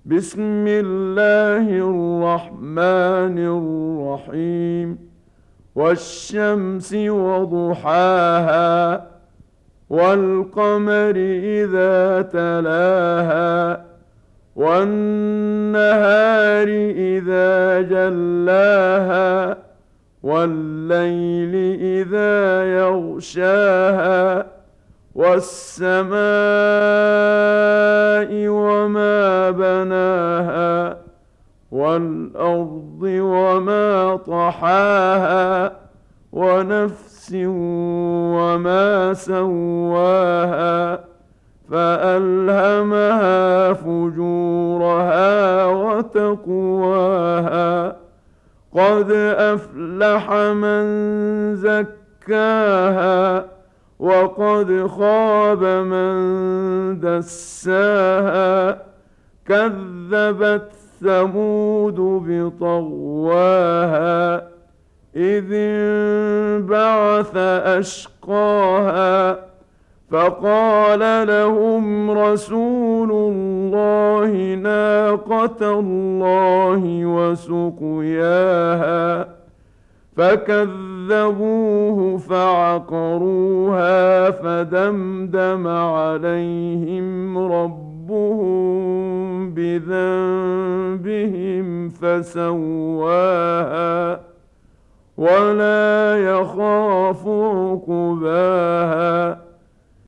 بسم الله الرحمن الرحيم. والشمس وضحاها والقمر إذا تلاها والنهار إذا جلاها والليل إذا يغشاها والسماء وما بناها والأرض وما طحاها ونفس وما سواها فألهمها فجورها وتقواها. قد أفلح من زكاها وقد خاب من دساها. كذبت ثمود بطغواها إذ انبعث أشقاها فقال لهم رسول الله ناقة الله وسقياها فكذبوه فعقروها فدمدم عليهم ربهم بذنبهم فسواها ولا يخاف عقباها.